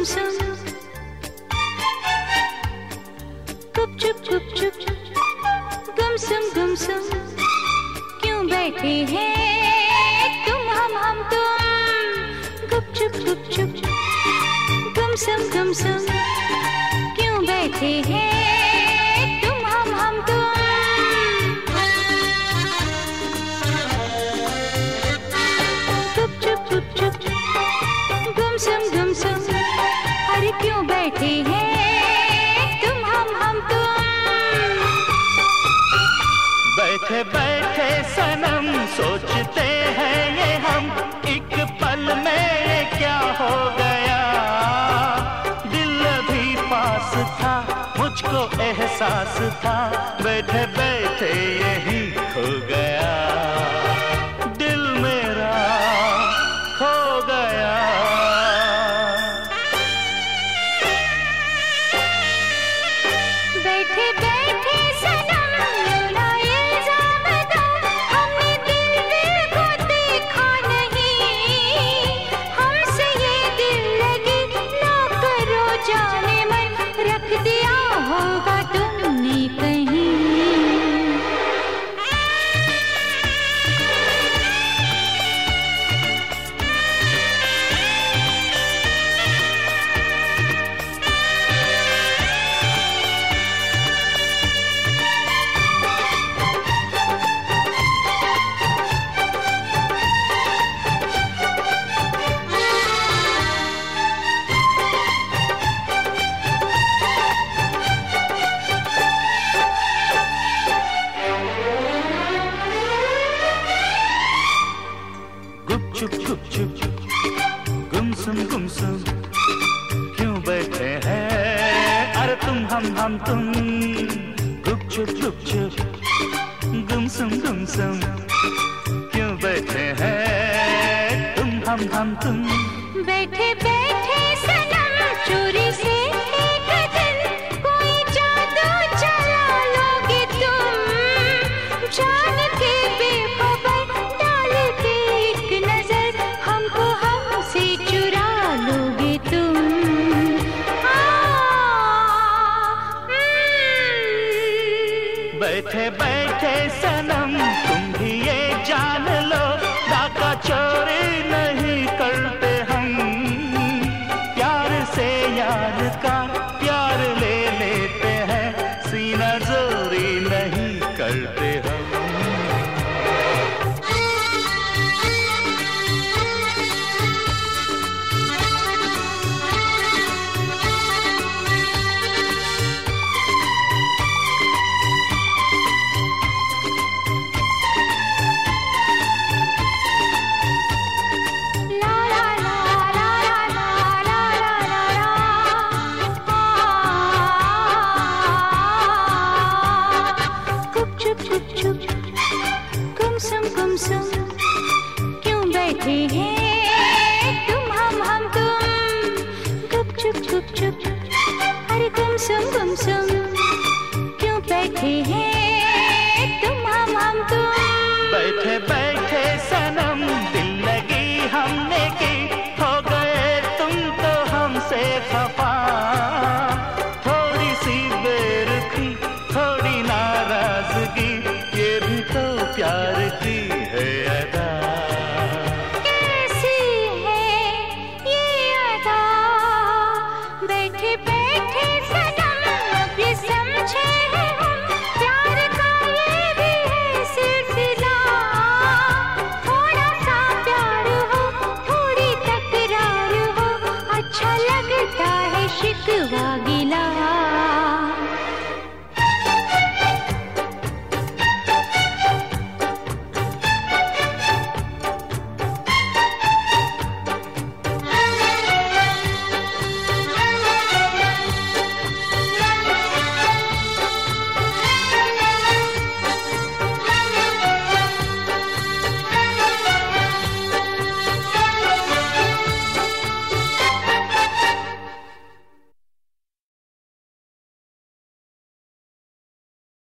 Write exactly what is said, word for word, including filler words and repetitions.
गुमसुम गुपचुप गुपचुप गुमसुम गुमसुम क्यों बैठे हैं तुम हम हम तुम गुपचुप गुपचुप गुमसुम गुमसुम क्यों बैठे हैं तुम हम हम तुम गुपचुप गुपचुप गुमसुम गुमसुम अरे क्यों बैठे हैं तुम हम हम तुम बैठे बैठे सनम सोचते हैं ये हम एक पल में ये क्या हो गया। दिल भी पास था मुझको एहसास था बैठे बैठे यही खो गया। दिल मेरा खो गया। बैठे बैठे सनम ना इल्जाम दो हमने दिल दिल को देखा नहीं हमसे ये दिल लगी ना करो जाने मन रख दिया होगा तुमने कहीं। गुपचुप गुपचुप गुमसुम गुमसुम क्यों बैठे हैं अरे तुम हम हम तुम गुपचुप गुपचुप गुमसुम गुमसुम क्यों बैठे हैं तुम हम हम तुम बैठे बैठे सनम चोरी से एक दिन कोई जादू चला लोगे तुम जान के बेखबर डाल के एक नजर हमको हमसे चुरा लोगे तुम। आ, बैठे बैठे सनम तुम भी ये जान लो डाका चोरी नहीं करते हम प्यार से यार का प्यार ले लेते हैं सीना जोरी नहीं करते हम। ला ला ला ला ला ला ला ला गुपचुप गुपचुप गुमसुम गुमसुम क्यों बैठे हैं तुम हम हम तुम गुपचुप गुपचुप अरे गुमसुम गुमसुम क्यों बैठे हैं तुम हम हम तुम। बैठे बैठे सनम दिल लगी हमने की हो गए तुम तो हमसे खफा थोड़ी सी बेरुखी थोड़ी नाराजगी ये भी तो प्यार की है अदा। कैसी है ये अदा बैठे बैठे सनम अब ये समझे हैं हम प्यार का ये भी है सिलसिला थोड़ा सा प्यार हो थोड़ी तकरार हो अच्छा लगता है शिकवा गिला।